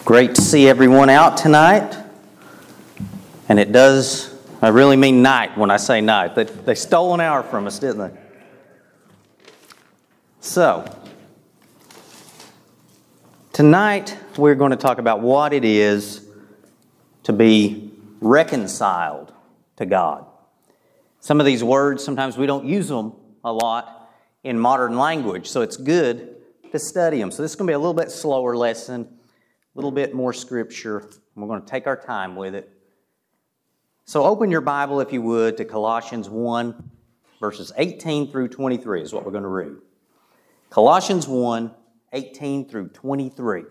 Great to see everyone out tonight. And I really mean night when I say night. They stole an hour from us, didn't they? So, tonight we're going to talk about what it is to be reconciled to God. Some of these words, sometimes we don't use them a lot in modern language, so it's good to study them. So this is going to be a little bit slower lesson, a little bit more scripture. We're going to take our time with it. So open your Bible, if you would, to Colossians 1, verses 18 through 23 is what we're going to read. Colossians 1, 18 through 23.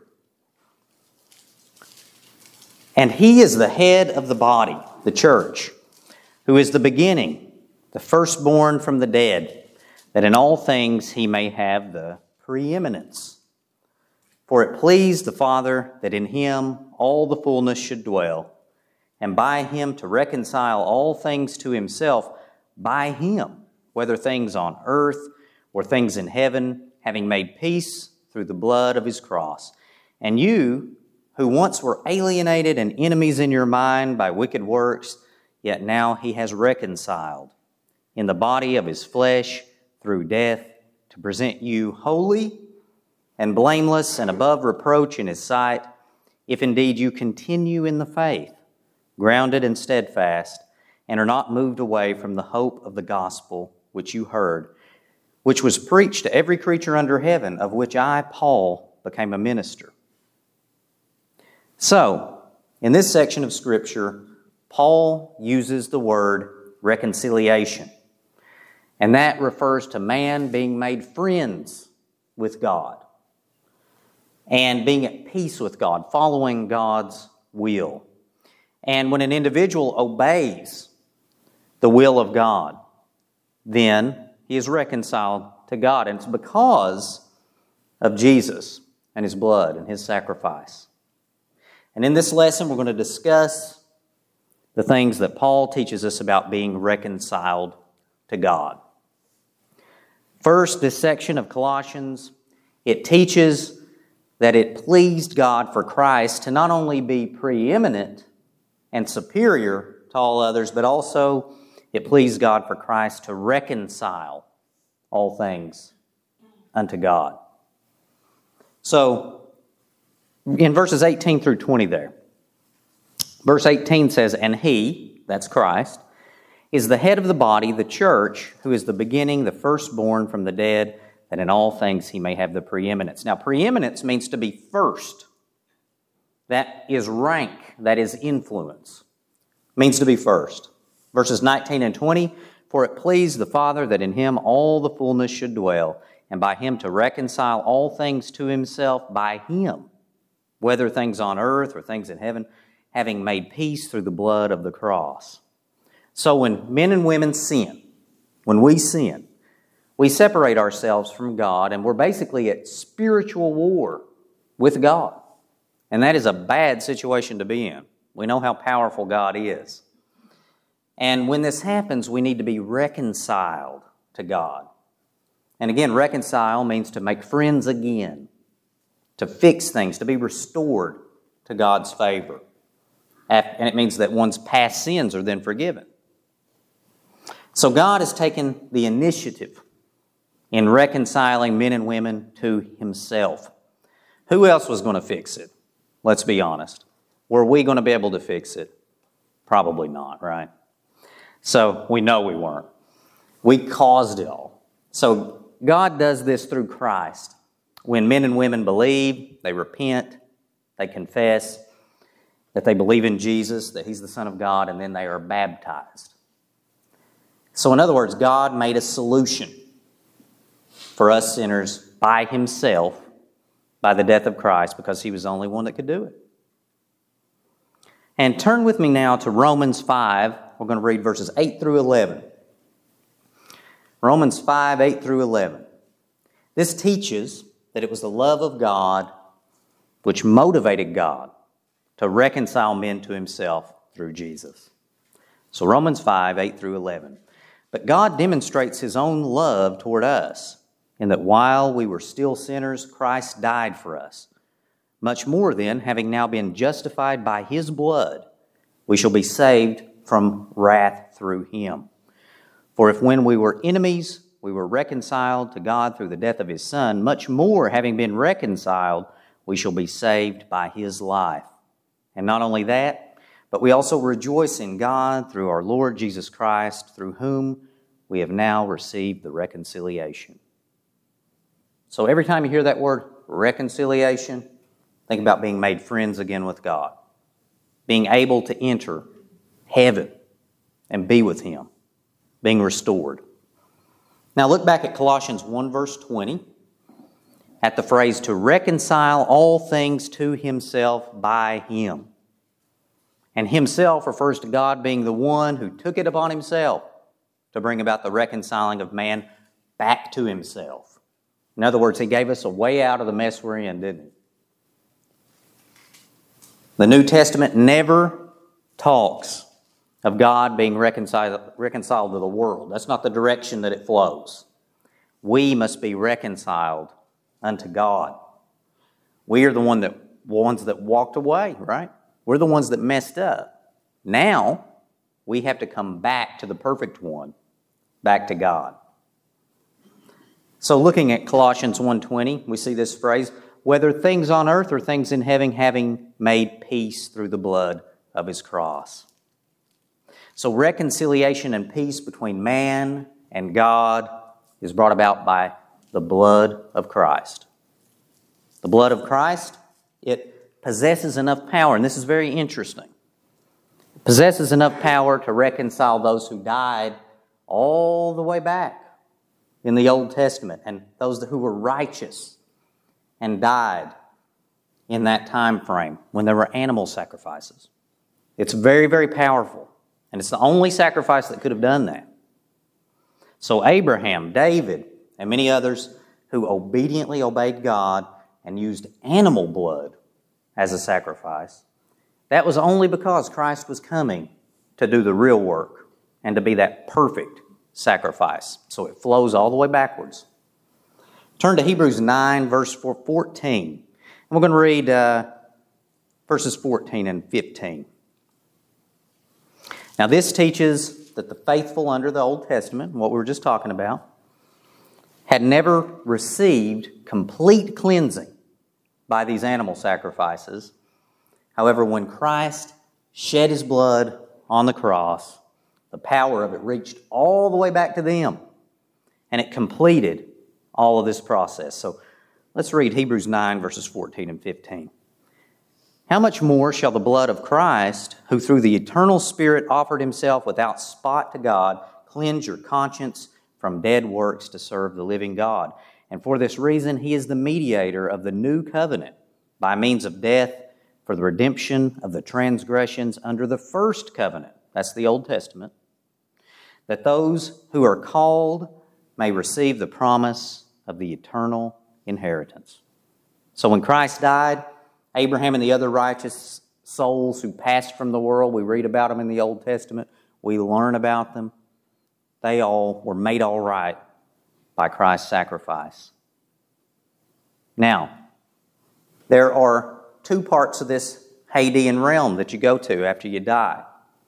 And He is the head of the body, the church, who is the beginning, the firstborn from the dead, that in all things He may have the preeminence. For it pleased the Father that in Him all the fullness should dwell, and by Him to reconcile all things to Himself, by Him, whether things on earth or things in heaven, having made peace through the blood of His cross. And you, who once were alienated and enemies in your mind by wicked works, yet now He has reconciled in the body of His flesh through death, to present you holy and blameless and above reproach in His sight, if indeed you continue in the faith, grounded and steadfast, and are not moved away from the hope of the gospel which you heard, which was preached to every creature under heaven, of which I, Paul, became a minister. So, in this section of Scripture, Paul uses the word reconciliation. And that refers to man being made friends with God and being at peace with God, following God's will. And when an individual obeys the will of God, then he is reconciled to God. And it's because of Jesus and His blood and His sacrifice. And in this lesson, we're going to discuss the things that Paul teaches us about being reconciled to God. First, this section of Colossians, it teaches that it pleased God for Christ to not only be preeminent and superior to all others, but also it pleased God for Christ to reconcile all things unto God. So, in verses 18 through 20 there, verse 18 says, And He, that's Christ, is the head of the body, the church, who is the beginning, the firstborn from the dead, that in all things He may have the preeminence. Now, preeminence means to be first. That is rank, that is influence. It means to be first. Verses 19 and 20, For it pleased the Father that in Him all the fullness should dwell, and by Him to reconcile all things to Himself, by Him, whether things on earth or things in heaven, having made peace through the blood of the cross. So when men and women sin, when we sin, we separate ourselves from God, and we're basically at spiritual war with God. And that is a bad situation to be in. We know how powerful God is. And when this happens, we need to be reconciled to God. And again, reconcile means to make friends again, to fix things, to be restored to God's favor. And it means that one's past sins are then forgiven. So God has taken the initiative in reconciling men and women to Himself. Who else was going to fix it? Let's be honest. Were we going to be able to fix it? Probably not, right? So we know we weren't. We caused it all. So God does this through Christ. When men and women believe, they repent, they confess that they believe in Jesus, that He's the Son of God, and then they are baptized. So in other words, God made a solution for us sinners by Himself, by the death of Christ, because He was the only one that could do it. And turn with me now to Romans 5. We're going to read verses 8 through 11. Romans 5, 8 through 11. This teaches that it was the love of God which motivated God to reconcile men to Himself through Jesus. So Romans 5, 8 through 11. But God demonstrates His own love toward us, in that while we were still sinners, Christ died for us. Much more then, having now been justified by his blood, we shall be saved from wrath through him. For if when we were enemies, we were reconciled to God through the death of his Son, much more, having been reconciled, we shall be saved by his life. And not only that, but we also rejoice in God through our Lord Jesus Christ, through whom we have now received the reconciliation. So every time you hear that word reconciliation, think about being made friends again with God, being able to enter heaven and be with him, being restored. Now look back at Colossians 1 verse 20 at the phrase to reconcile all things to himself by him. And himself refers to God being the one who took it upon himself to bring about the reconciling of man back to himself. In other words, he gave us a way out of the mess we're in, didn't he? The New Testament never talks of God being reconciled to the world. That's not the direction that it flows. We must be reconciled unto God. We are the ones that walked away, right? We're the ones that messed up. Now, we have to come back to the perfect one, back to God. So looking at Colossians 1:20, we see this phrase, whether things on earth or things in heaven, having made peace through the blood of his cross. So reconciliation and peace between man and God is brought about by the blood of Christ. The blood of Christ, it possesses enough power, and this is very interesting. It possesses enough power to reconcile those who died all the way back in the Old Testament, and those who were righteous and died in that time frame when there were animal sacrifices. It's very, very powerful, and it's the only sacrifice that could have done that. So Abraham, David, and many others who obediently obeyed God and used animal blood as a sacrifice, that was only because Christ was coming to do the real work and to be that perfect sacrifice. So it flows all the way backwards. Turn to Hebrews 9, verse 14. And we're going to read verses 14 and 15. Now this teaches that the faithful under the Old Testament, what we were just talking about, had never received complete cleansing by these animal sacrifices. However, when Christ shed his blood on the cross, the power of it reached all the way back to them, and it completed all of this process. So let's read Hebrews 9, verses 14 and 15. How much more shall the blood of Christ, who through the eternal Spirit offered himself without spot to God, cleanse your conscience from dead works to serve the living God? And for this reason, he is the mediator of the new covenant by means of death for the redemption of the transgressions under the first covenant. That's the Old Testament. That those who are called may receive the promise of the eternal inheritance. So when Christ died, Abraham and the other righteous souls who passed from the world, we read about them in the Old Testament, we learn about them, they all were made all right by Christ's sacrifice. Now, there are two parts of this Hadean realm that you go to after you die.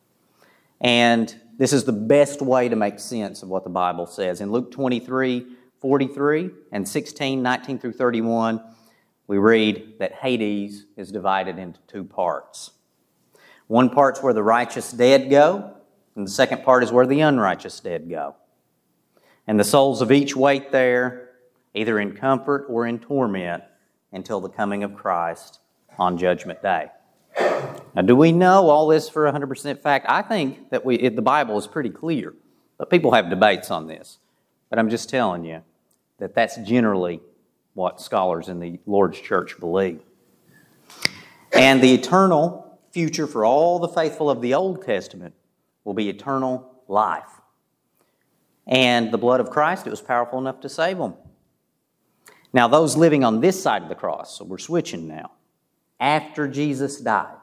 And this is the best way to make sense of what the Bible says. In Luke 23:43 and 16:19 through 31, we read that Hades is divided into two parts. One part's where the righteous dead go, and the second part is where the unrighteous dead go. And the souls of each wait there, either in comfort or in torment, until the coming of Christ on Judgment Day. Now, do we know all this for 100% fact? I think that the Bible is pretty clear, but people have debates on this. But I'm just telling you that that's generally what scholars in the Lord's Church believe. And the eternal future for all the faithful of the Old Testament will be eternal life. And the blood of Christ, it was powerful enough to save them. Now, those living on this side of the cross, so we're switching now, after Jesus died,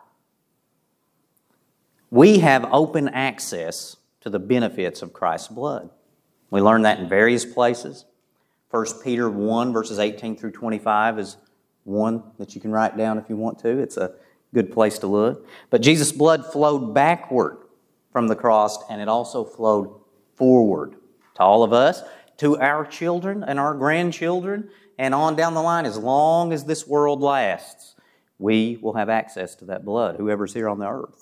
we have open access to the benefits of Christ's blood. We learn that in various places. 1 Peter 1, verses 18 through 25 is 1 that you can write down if you want to. It's a good place to look. But Jesus' blood flowed backward from the cross, and it also flowed forward to all of us, to our children and our grandchildren, and on down the line. As long as this world lasts, we will have access to that blood, whoever's here on the earth.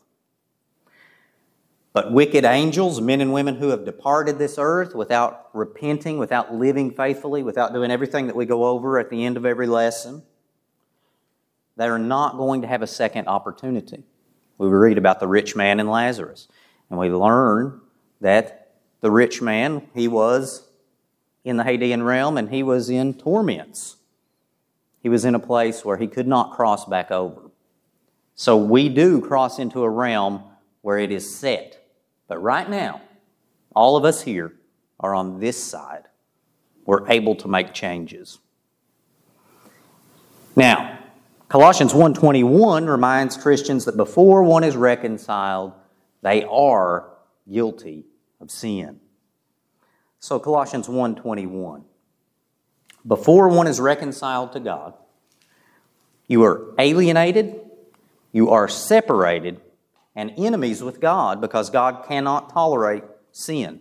But wicked angels, men and women who have departed this earth without repenting, without living faithfully, without doing everything that we go over at the end of every lesson, they are not going to have a second opportunity. We read about the rich man and Lazarus, and we learn that the rich man, he was in the Hadean realm and he was in torments. He was in a place where he could not cross back over. So we do cross into a realm where it is set. But right now, all of us here are on this side. We're able to make changes. Now, Colossians 1:21 reminds Christians that before one is reconciled, they are guilty of sin. So Colossians 1:21. Before one is reconciled to God, you are alienated, you are separated, and enemies with God because God cannot tolerate sin.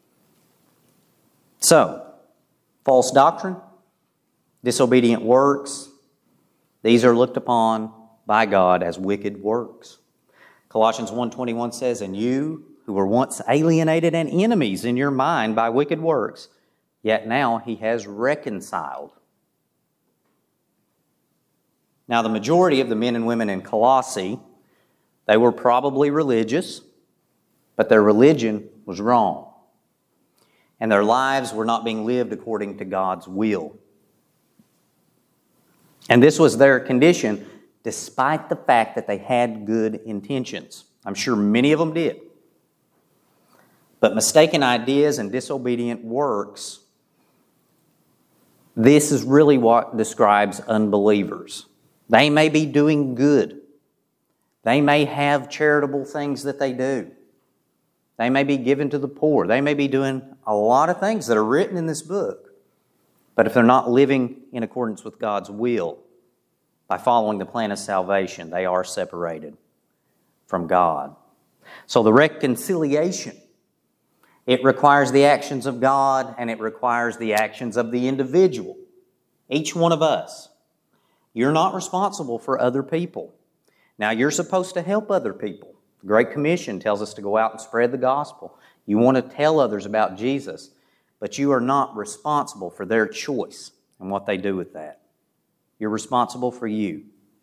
So, false doctrine, disobedient works, these are looked upon by God as wicked works. Colossians 1:21 says, "And you who were once alienated and enemies in your mind by wicked works, yet now He has reconciled." Now, the majority of the men and women in Colossae, they were probably religious, but their religion was wrong. And their lives were not being lived according to God's will. And this was their condition despite the fact that they had good intentions. I'm sure many of them did. But mistaken ideas and disobedient works, this is really what describes unbelievers. They may be doing good. They may have charitable things that they do. They may be giving to the poor. They may be doing a lot of things that are written in this book. But if they're not living in accordance with God's will, by following the plan of salvation, they are separated from God. So the reconciliation, it requires the actions of God and it requires the actions of the individual. Each one of us. You're not responsible for other people. Now, you're supposed to help other people. The Great Commission tells us to go out and spread the gospel. You want to tell others about Jesus, but you are not responsible for their choice and what they do with that. You're responsible for you.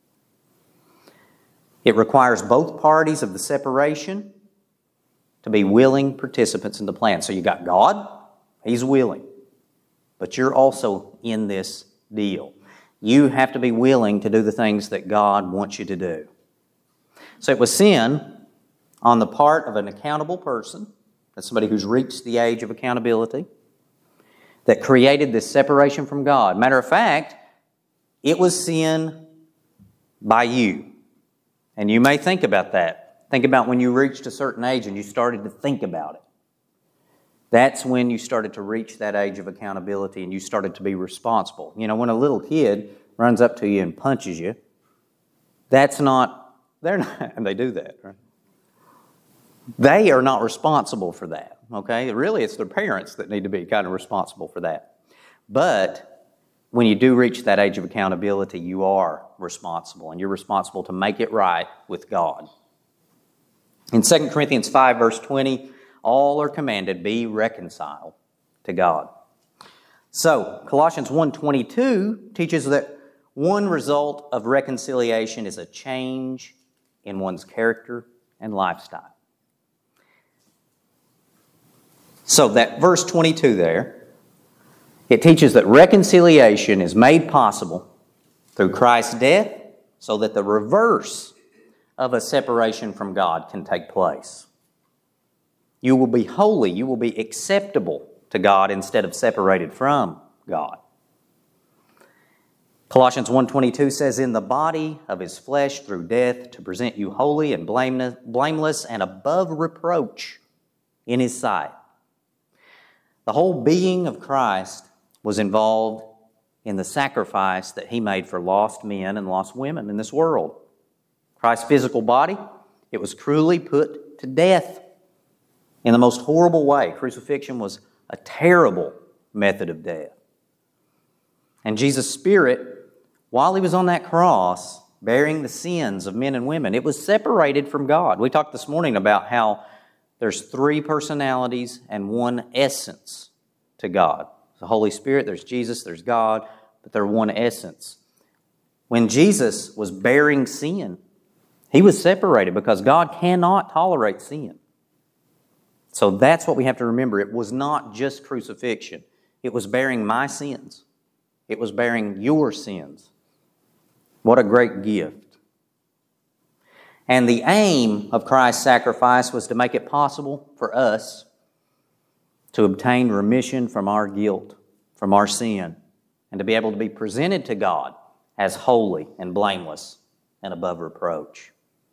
It requires both parties of the separation to be willing participants in the plan. So you got God, He's willing, but you're also in this deal. You have to be willing to do the things that God wants you to do. So it was sin on the part of an accountable person, that's somebody who's reached the age of accountability, that created this separation from God. Matter of fact, it was sin by you. And you may think about that. Think about when you reached a certain age and you started to think about it. That's when you started to reach that age of accountability and you started to be responsible. You know, when a little kid runs up to you and punches you, they're not, and they do that, right? They are not responsible for that, okay? Really, it's their parents that need to be kind of responsible for that. But when you do reach that age of accountability, you are responsible, and you're responsible to make it right with God. In 2 Corinthians 5, verse 20, all are commanded, be reconciled to God. So, Colossians 1:22 teaches that one result of reconciliation is a change in one's character and lifestyle. So that verse 22 there, it teaches that reconciliation is made possible through Christ's death so that the reverse of a separation from God can take place. You will be holy, you will be acceptable to God instead of separated from God. Colossians 1:22 says, in the body of His flesh through death to present you holy and blameless and above reproach in His sight. The whole being of Christ was involved in the sacrifice that He made for lost men and lost women in this world. Christ's physical body, it was cruelly put to death in the most horrible way. Crucifixion was a terrible method of death. And Jesus' spirit, while He was on that cross, bearing the sins of men and women, it was separated from God. We talked this morning about how there's 3 personalities and 1 essence to God. The Holy Spirit, there's Jesus, there's God, but they're 1 essence. When Jesus was bearing sin, He was separated because God cannot tolerate sin. So that's what we have to remember. It was not just crucifixion. It was bearing my sins. It was bearing your sins. What a great gift. And the aim of Christ's sacrifice was to make it possible for us to obtain remission from our guilt, from our sin, and to be able to be presented to God as holy and blameless and above reproach.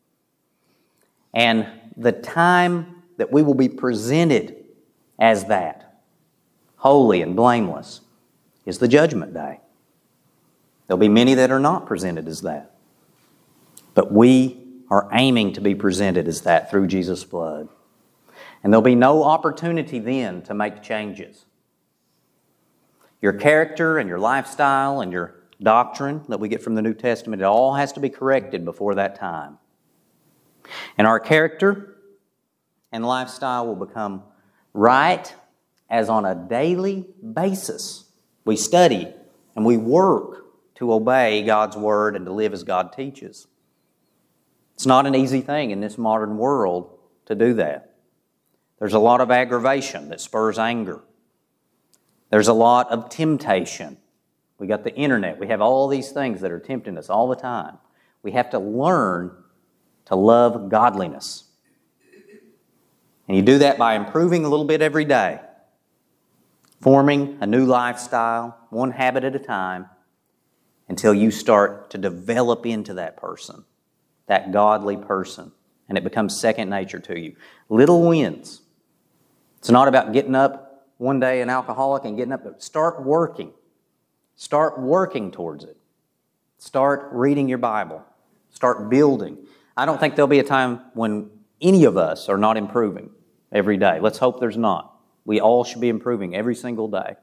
And the time that we will be presented as that, holy and blameless, is the judgment day. There'll be many that are not presented as that. But we are aiming to be presented as that through Jesus' blood. And there'll be no opportunity then to make changes. Your character and your lifestyle and your doctrine that we get from the New Testament, it all has to be corrected before that time. And our character and lifestyle will become right as on a daily basis we study and we work to obey God's Word and to live as God teaches. It's not an easy thing in this modern world to do that. There's a lot of aggravation that spurs anger. There's a lot of temptation. We got the internet. We have all these things that are tempting us all the time. We have to learn to love godliness. And you do that by improving a little bit every day, forming a new lifestyle, 1 habit at a time, until you start to develop into that person, that godly person, and it becomes second nature to you. Little wins. It's not about getting up one day an alcoholic and getting up, but start working. Start working towards it. Start reading your Bible. Start building. I don't think there'll be a time when any of us are not improving every day. Let's hope there's not. We all should be improving every single day.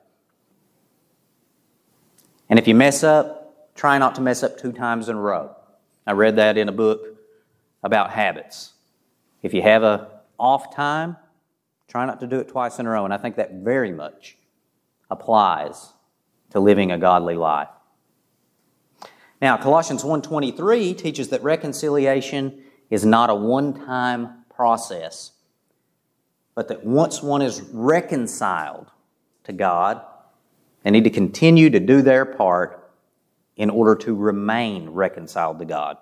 And if you mess up, try not to mess up 2 times in a row. I read that in a book about habits. If you have an off time, try not to do it twice in a row. And I think that very much applies to living a godly life. Now, Colossians 1:23 teaches that reconciliation is not a one-time process, but that once one is reconciled to God, they need to continue to do their part in order to remain reconciled to God.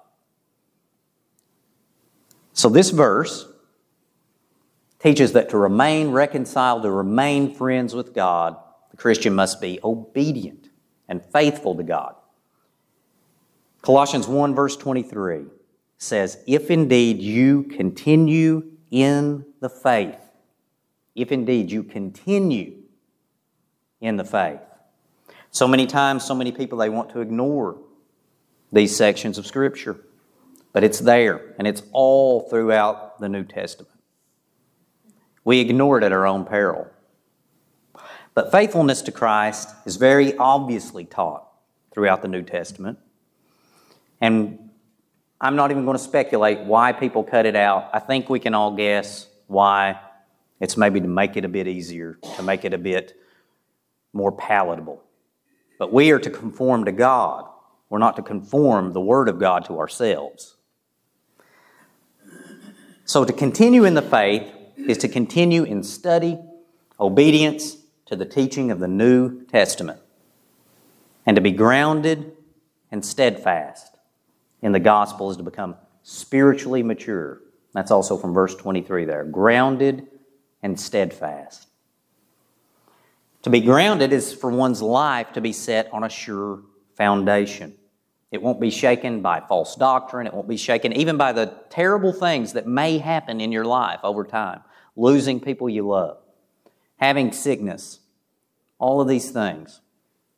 So this verse teaches that to remain reconciled, to remain friends with God, the Christian must be obedient and faithful to God. Colossians 1 verse 23 says, if indeed you continue in the faith, if indeed you continue in the faith. So many times, so many people, they want to ignore these sections of Scripture. But it's there, and it's all throughout the New Testament. We ignore it at our own peril. But faithfulness to Christ is very obviously taught throughout the New Testament. And I'm not even going to speculate why people cut it out. I think we can all guess why. It's maybe to make it a bit easier, to make it a bit more palatable. But we are to conform to God. We're not to conform the Word of God to ourselves. So to continue in the faith is to continue in study, obedience to the teaching of the New Testament, and to be grounded and steadfast in the gospel is to become spiritually mature. That's also from verse 23 there. Grounded and steadfast. To be grounded is for one's life to be set on a sure foundation. It won't be shaken by false doctrine. It won't be shaken even by the terrible things that may happen in your life over time. Losing people you love, having sickness, all of these things.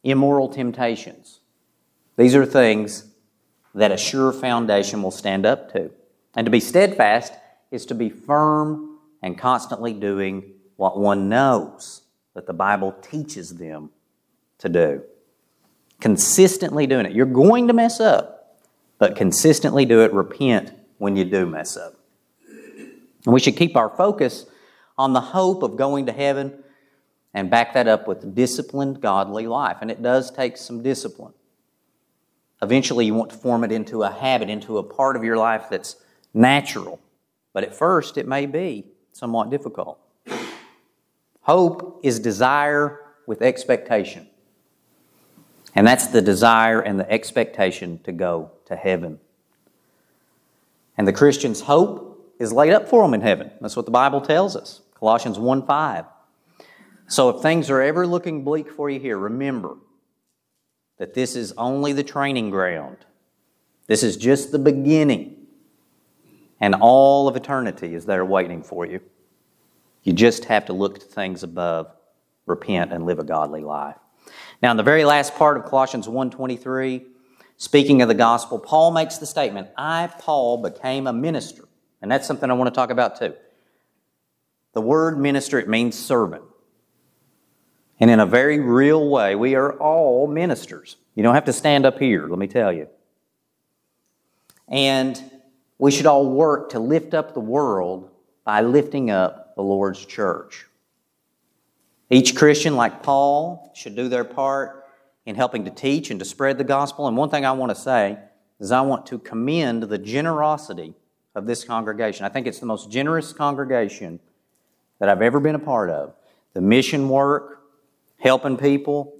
immoral temptations. These are things that a sure foundation will stand up to. And to be steadfast is to be firm and constantly doing what one knows that the Bible teaches them to do. Consistently doing it. You're going to mess up, but consistently do it. Repent when you do mess up. And we should keep our focus on the hope of going to heaven and back that up with a disciplined, godly life. And it does take some discipline. Eventually, you want to form it into a habit, into a part of your life that's natural. But at first, it may be somewhat difficult. Hope is desire with expectation. And that's the desire and the expectation to go to heaven. And the Christian's hope is laid up for them in heaven. That's what the Bible tells us. Colossians 1:5. So if things are ever looking bleak for you here, remember that this is only the training ground. This is just the beginning. And all of eternity is there waiting for you. You just have to look to things above, repent, and live a godly life. Now, in the very last part of Colossians 1:23, speaking of the gospel, Paul makes the statement, I, Paul, became a minister. And that's something I want to talk about too. The word minister, it means servant. And in a very real way, we are all ministers. You don't have to stand up here, let me tell you. And we should all work to lift up the world by lifting up the Lord's church. Each Christian, like Paul, should do their part in helping to teach and to spread the gospel. And one thing I want to say is I want to commend the generosity of this congregation. I think it's the most generous congregation that I've ever been a part of. The mission work, helping people,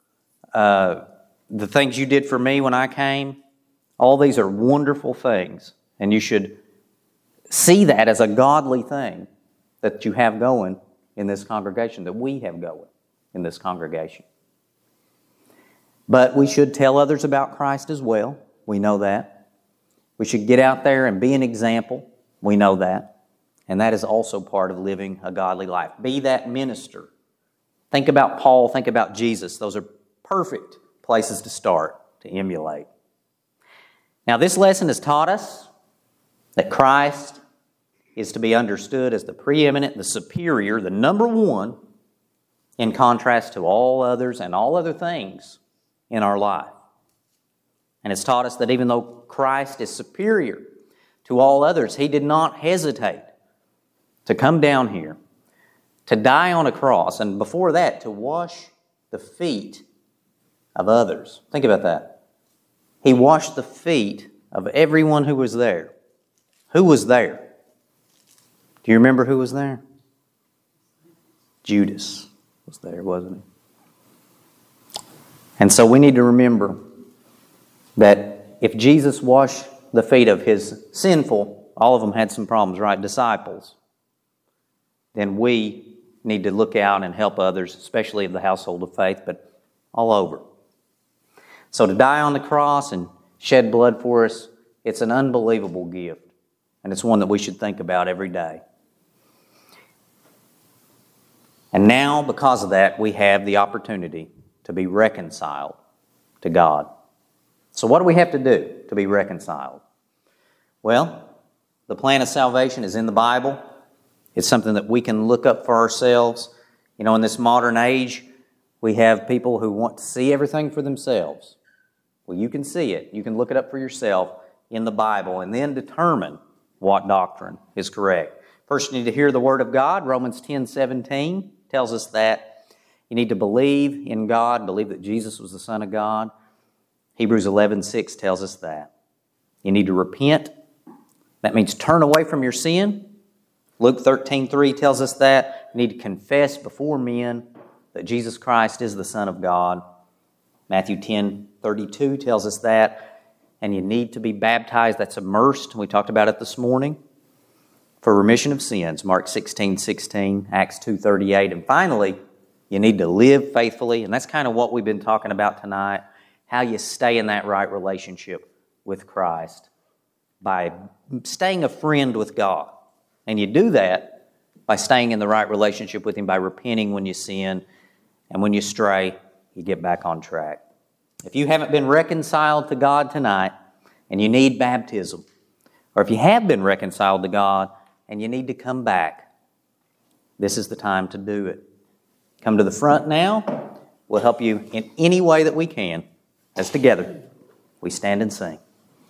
the things you did for me when I came, all these are wonderful things. And you should see that as a godly thing that you have going in this congregation, that we have going in this congregation. But we should tell others about Christ as well. We know that. We should get out there and be an example. We know that. And that is also part of living a godly life. Be that minister. Think about Paul, think about Jesus. Those are perfect places to start, to emulate. Now, this lesson has taught us that Christ is to be understood as the preeminent, the superior, the number one, in contrast to all others and all other things in our life. And it's taught us that even though Christ is superior to all others, He did not hesitate to come down here, to die on a cross, and before that, to wash the feet of others. Think about that. He washed the feet of everyone who was there. Who was there? Do you remember who was there? Judas was there, wasn't he? And so we need to remember that if Jesus washed the feet of His sinful, all of them had some problems, right, disciples, then we need to look out and help others, especially of the household of faith, but all over. So to die on the cross and shed blood for us, it's an unbelievable gift. And it's one that we should think about every day. And now, because of that, we have the opportunity to be reconciled to God. So what do we have to do to be reconciled? Well, the plan of salvation is in the Bible. It's something that we can look up for ourselves. You know, in this modern age, we have people who want to see everything for themselves. Well, you can see it. You can look it up for yourself in the Bible and then determine what doctrine is correct. First, you need to hear the Word of God. Romans 10:17 tells us that you need to believe in God, believe that Jesus was the Son of God. Hebrews 11:6 tells us that. You need to repent. That means turn away from your sin. Luke 13:3 tells us that. You need to confess before men that Jesus Christ is the Son of God. Matthew 10:32 tells us that. And you need to be baptized. That's immersed. We talked about it this morning. For remission of sins. Mark 16:16, Acts 2:38. And finally, you need to live faithfully. And that's kind of what we've been talking about tonight. How you stay in that right relationship with Christ. By staying a friend with God. And you do that by staying in the right relationship with Him, by repenting when you sin and when you stray, you get back on track. If you haven't been reconciled to God tonight and you need baptism, or if you have been reconciled to God and you need to come back, this is the time to do it. Come to the front now. We'll help you in any way that we can as together we stand and sing.